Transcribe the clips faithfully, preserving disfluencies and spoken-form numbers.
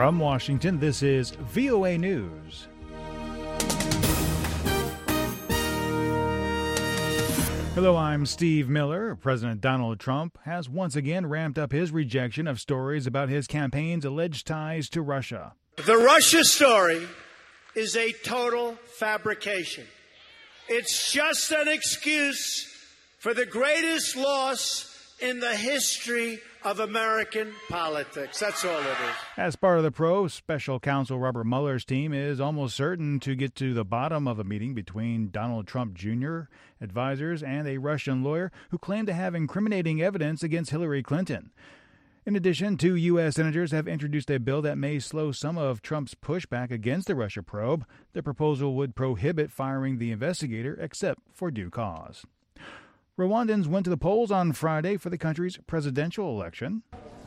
From Washington, this is V O A News. Hello, I'm Steve Miller. President Donald Trump has once again ramped up his rejection of stories about his campaign's alleged ties to Russia. The Russia story is a total fabrication. It's just an excuse for the greatest loss in the history of American politics. That's all it is. As part of the probe, Special Counsel Robert Mueller's team is almost certain to get to the bottom of a meeting between Donald Trump Junior advisors and a Russian lawyer who claimed to have incriminating evidence against Hillary Clinton. In addition, two U S senators have introduced a bill that may slow some of Trump's pushback against the Russia probe. The proposal would prohibit firing the investigator except for due cause. Rwandans went to the polls on Friday for the country's presidential election.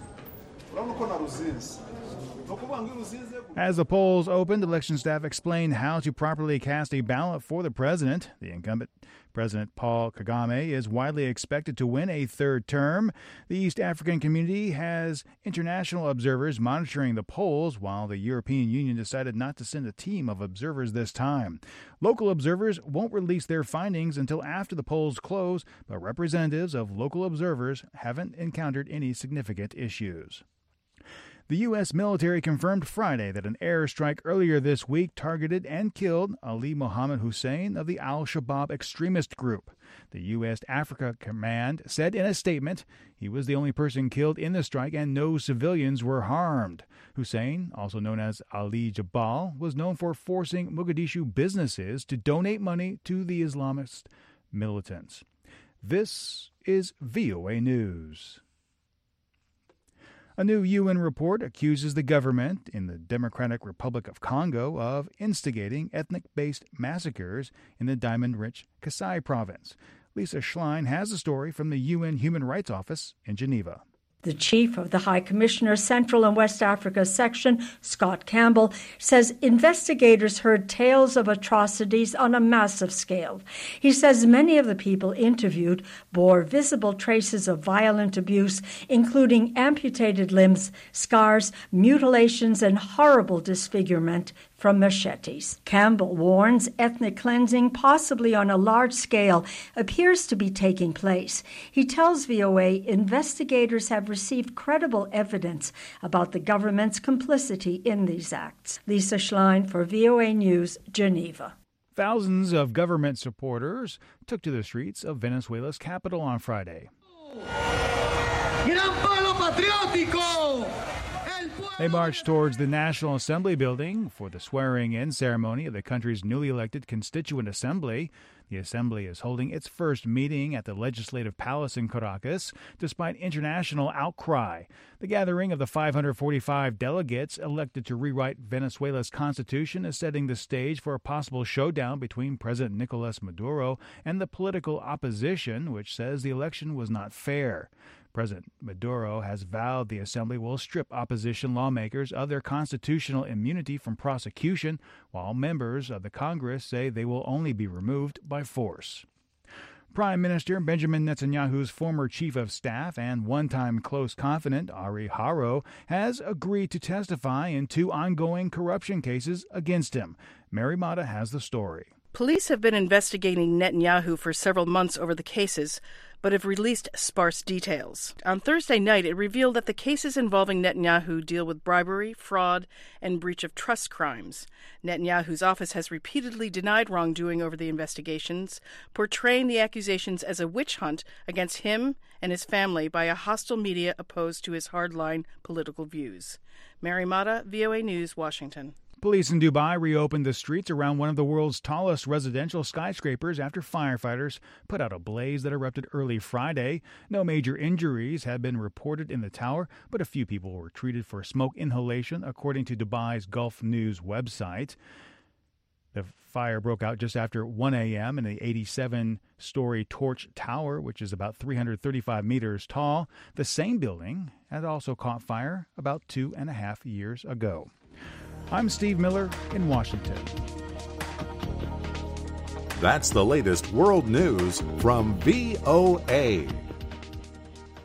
As the polls opened, election staff explained how to properly cast a ballot for the president. The incumbent President Paul Kagame is widely expected to win a third term. The East African community has international observers monitoring the polls, while the European Union decided not to send a team of observers this time. Local observers won't release their findings until after the polls close, but representatives of local observers haven't encountered any significant issues. The U S military confirmed Friday that an airstrike earlier this week targeted and killed Ali Mohammed Hussein of the al-Shabaab extremist group. The U S Africa Command said in a statement he was the only person killed in the strike and no civilians were harmed. Hussein, also known as Ali Jabal, was known for forcing Mogadishu businesses to donate money to the Islamist militants. This is V O A News. A new U N report accuses the government in the Democratic Republic of Congo of instigating ethnic-based massacres in the diamond-rich Kasai province. Lisa Schlein has a story from the U N Human Rights Office in Geneva. The chief of the High Commissioner's Central and West Africa section, Scott Campbell, says investigators heard tales of atrocities on a massive scale. He says many of the people interviewed bore visible traces of violent abuse, including amputated limbs, scars, mutilations, and horrible disfigurement from machetes. Campbell warns ethnic cleansing, possibly on a large scale, appears to be taking place. He tells V O A investigators have received credible evidence about the government's complicity in these acts. Lisa Schlein for V O A News, Geneva. Thousands of government supporters took to the streets of Venezuela's capital on Friday. Gran palo patriótico! They marched towards the National Assembly building for the swearing-in ceremony of the country's newly elected Constituent Assembly. The Assembly is holding its first meeting at the Legislative Palace in Caracas, despite international outcry. The gathering of the five hundred forty-five delegates elected to rewrite Venezuela's constitution is setting the stage for a possible showdown between President Nicolas Maduro and the political opposition, which says the election was not fair. President Maduro has vowed the assembly will strip opposition lawmakers of their constitutional immunity from prosecution, while members of the Congress say they will only be removed by force. Prime Minister Benjamin Netanyahu's former chief of staff and one-time close confidant, Ari Haro, has agreed to testify in two ongoing corruption cases against him. Mary Mata has the story. Police have been investigating Netanyahu for several months over the cases, but have released sparse details. On Thursday night, it revealed that the cases involving Netanyahu deal with bribery, fraud, and breach of trust crimes. Netanyahu's office has repeatedly denied wrongdoing over the investigations, portraying the accusations as a witch hunt against him and his family by a hostile media opposed to his hardline political views. Mary Mata, V O A News, Washington. Police in Dubai reopened the streets around one of the world's tallest residential skyscrapers after firefighters put out a blaze that erupted early Friday. No major injuries have been reported in the tower, but a few people were treated for smoke inhalation, according to Dubai's Gulf News website. The fire broke out just after one a.m. in the eighty-seven-story Torch Tower, which is about three hundred thirty-five meters tall. The same building had also caught fire about two and a half years ago. I'm Steve Miller in Washington. That's the latest world news from V O A.